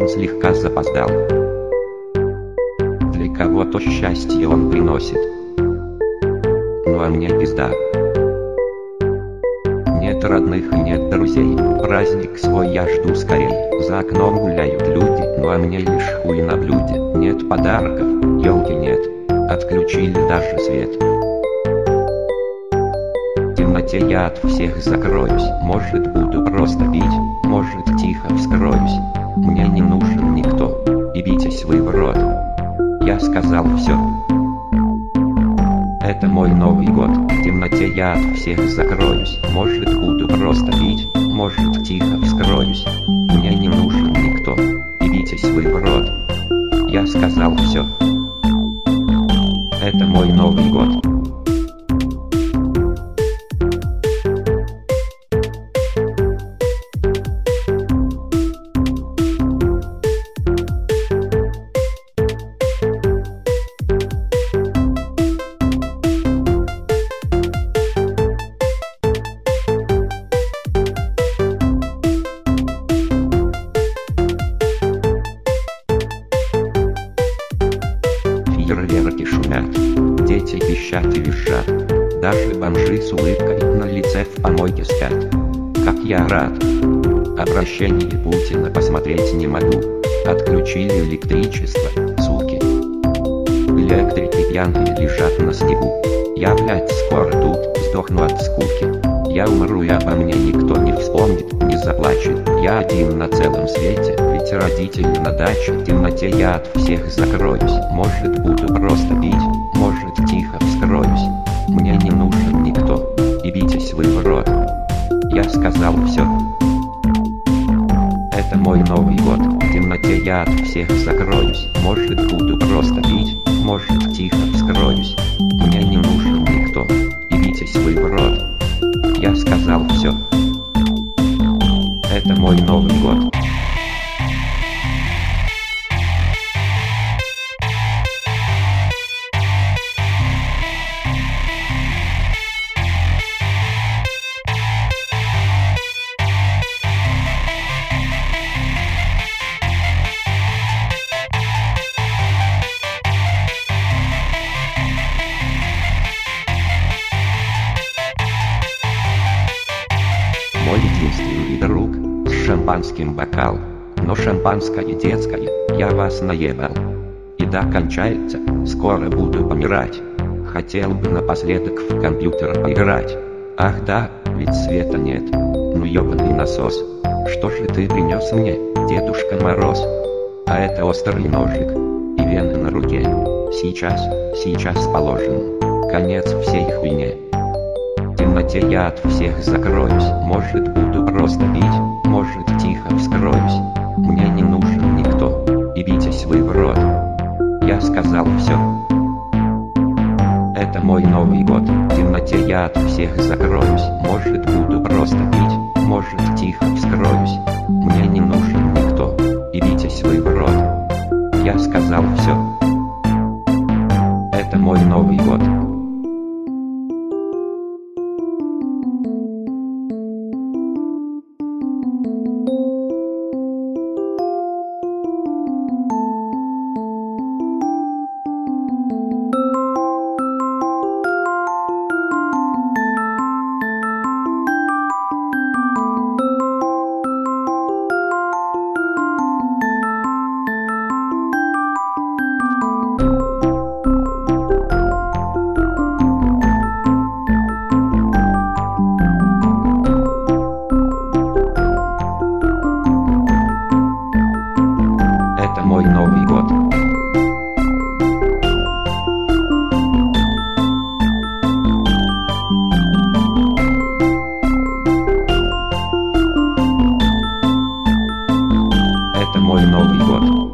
слегка запоздал. Для кого-то счастье он приносит, ну а мне пизда. Нет родных и нет друзей, праздник свой я жду скорей. За окном гуляют люди, ну а мне лишь хуй на блюде. Нет подарков, елки нет, отключили даже свет. В темноте я от всех закроюсь, может буду просто пить, может тихо вскроюсь. Мне не нужен никто, ебитесь вы в рот. Я сказал все. Это мой Новый год, в темноте я от всех закроюсь. Может буду просто пить, может тихо вскроюсь. Мне не нужен никто, ебитесь вы в рот. Я сказал все. Это мой Новый год. Фейерверки шумят, дети пищат и визжат, даже бомжи с улыбкой на лице в помойке спят. Как я рад! Обращение Путина посмотреть не могу. Отключили электричество, суки. Электрики пьяные лежат на снегу. Я, блядь, скоро тут сдохну от скуки. Я умру и обо мне никто не вспомнит, не заплачет. Я один на целом свете, ведь родители на даче. В темноте я от всех закроюсь, может буду просто пить, может тихо вскроюсь. Мне не нужен никто, ебитесь вы в рот. Я сказал все. Это мой Новый год, в темноте я от всех закроюсь. Может буду просто пить, может тихо вскроюсь. Мне не нужен никто, ебитесь вы в рот. Я сказал все. Это мой Новый год. Мой единственный друг, с шампанским бокал, но шампанское детское, я вас наебал. Еда кончается, скоро буду помирать. Хотел бы напоследок в компьютер поиграть. Ах да, ведь света нет, ну ёбаный насос. Что же ты принес мне, Дедушка Мороз? А это острый ножик и вены на руке. Сейчас положим конец всей хуйне. В темноте я от всех закроюсь, может буду просто пить, может тихо вскроюсь. Мне не нужен никто, ебитесь вы в рот. Я сказал все. Это мой Новый год, в темноте я от всех закроюсь, может буду просто пить, может тихо вскроюсь. Мне не нужен никто, ебитесь вы в рот. Я сказал все. Это мой Новый год. Это мой Новый год. Это мой Новый год.